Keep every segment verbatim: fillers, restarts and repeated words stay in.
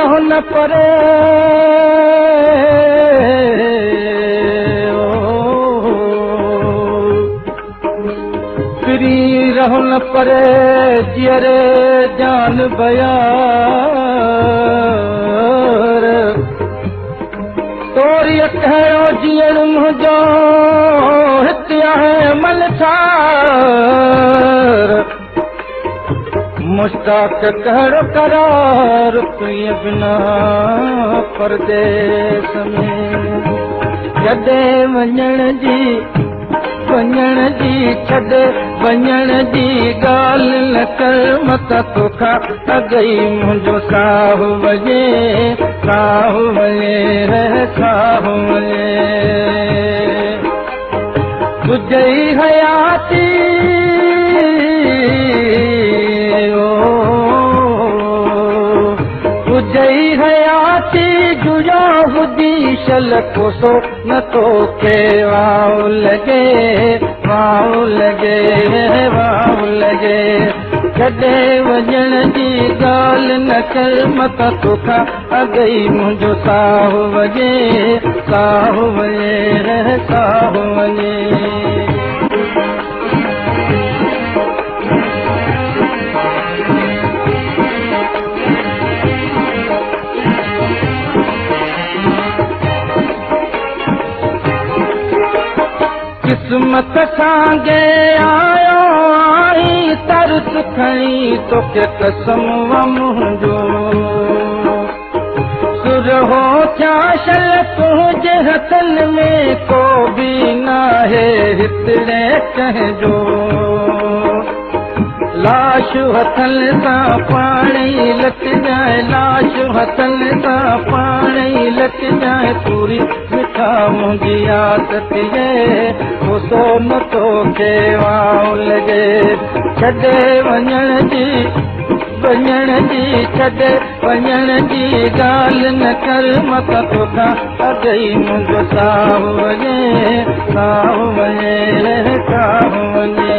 रहो न परे फिरी रहो न परे जियरे जान बयार तोरी कहिड़ो जीअण मुंहिंजो हिते आहे मलछार मुश्ताक कहिड़ो करार तुंहिंजे बिना परदेस में जॾहिं वञण जी वञण जी छॾे वञण जी ॻाल्हि न कर मत तोखां अॻई मुंहिंजो साहु वञे साहु वञे साहु वञे तुंहिंजी हयाती तुंहिंजी हयाती जुजा ॿुधी शल कोसो न तोखे वाओ लॻे वाओ लॻे वाओ लॻे जॾहिं वञण जी ॻाल्हि न कर मत तोखां अॻई मुंहिंजो साहु वञे साहु वञे साहु वञे किस्मत सांगे आयो आई तरस खणी तोखे कसम मुंहिंजो सुर हो चाशल तुंहिंजे हथनि में को बि नाहे हितड़े कंहिंजो लाश हथनि सां पाणी लटजाए लाश हथनि सां पाणी लटजाए पूरी मिठा मुंहिंजी आदत थिए कोसो न तोखे वाओ लॻे छॾे वञण जी वञण जी छॾे वञण जी ॻाल्हि न कर मत तोखां अॻई मुंहिंजो साहु वञे साहु वञे साहु वञे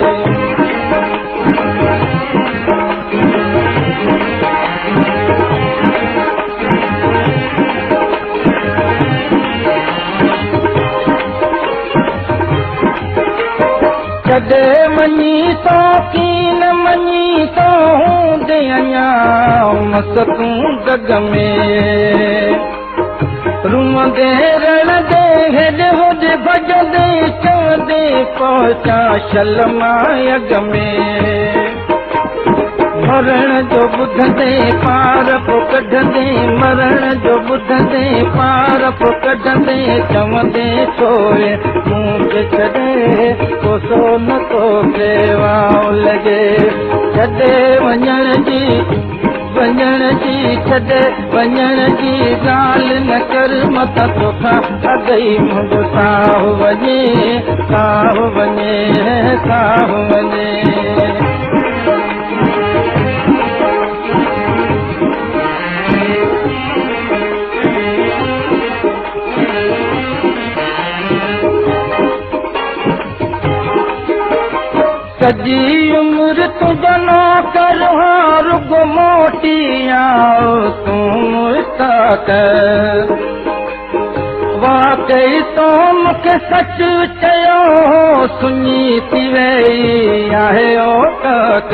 छॾे मञी तो की न मञी तो हूंदे अञा मस तूं दग में रूमंदे रणदे हेॾे होॾे भॼंदे चवंदे पहुचा शल मां अॻ में मरण जो ॿुधंदे पार पोइ कढंदे मरण जो ॿुधंदे पार पोइ कढंदे चवंदे सोए मूंखे छॾे कोसो न तोखे वाओ लॻे छॾे वञण जी वञण जी छॾे वञण जी ॻाल्हि न कर मत तोखां अॻई मुंहिंजो साहु वञे साहु वञे साहु वञे सॼी उमिरि तुंहिंजो नौकर रुॻो मोटी आओ तूं मुश्ताक वाकई तो मूंखे सच चयो सुञी थी वई आहे औकात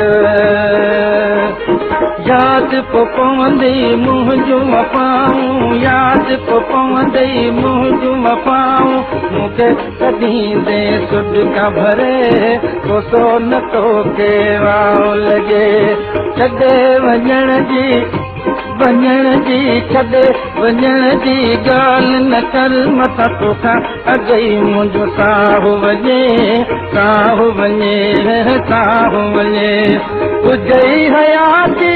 यादि पोइ पवंदी मुंहिंजूं वफ़ाऊं यादि पोइ पवंदी मुंहिंजूं वफ़ाऊं मूंखे कॾहिं दे सुड खां भरे कोसो न तोखे वाओ लॻे छॾे वञण जी वञण जी छॾे वञण जी ॻाल्हि न कर मत तोखां अॻई मुंहिंजो साहु वञे साहु वञे साहु वञे तुंहिंजी हयाती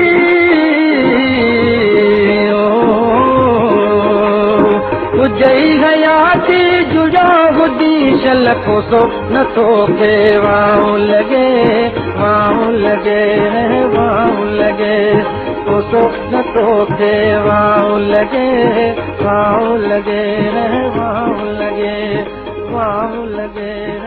तुंहिंजी हयाती जुजा ॿुधी शल कोसो न तोखे वाओ लॻे वाओ लॻे वाओ लॻे कोसो न तोखे वाओ लॻे वाओ लॻे वाओ लॻे वाओ लॻे